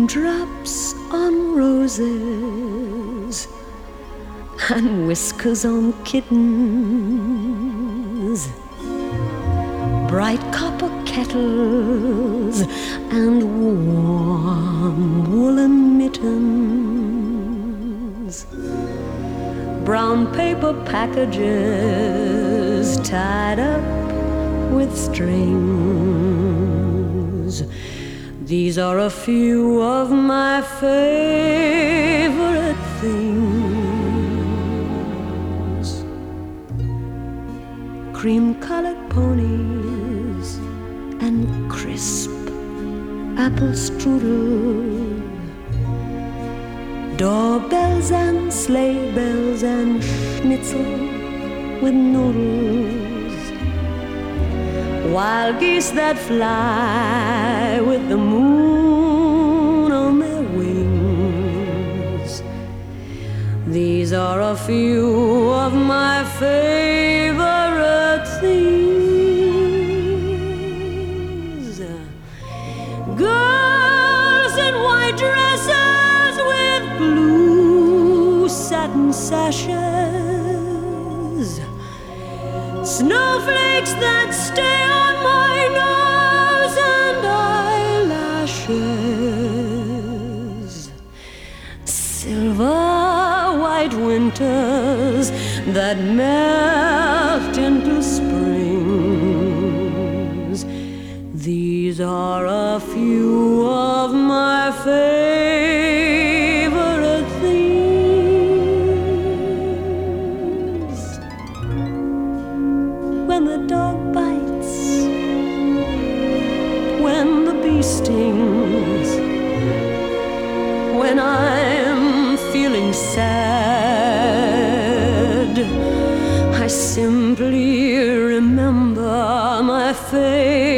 raindrops on roses and whiskers on kittens, bright copper kettles and warm woolen mittens, brown paper packages tied up with strings. These are a few of my favorite things. Cream-colored ponies and crisp apple strudel, doorbells and sleigh bells and schnitzel with noodles, wild geese that fly with the moon on their wings. These are a few of my favorite things. Girls in white dresses with blue satin sashes, snowflakes that stay on my nose and eyelashes, silver white winters that melt into springs. These are a few of my favorite things. When the dog bites, when the bee stings, when I'm feeling sad, I simply remember my favorite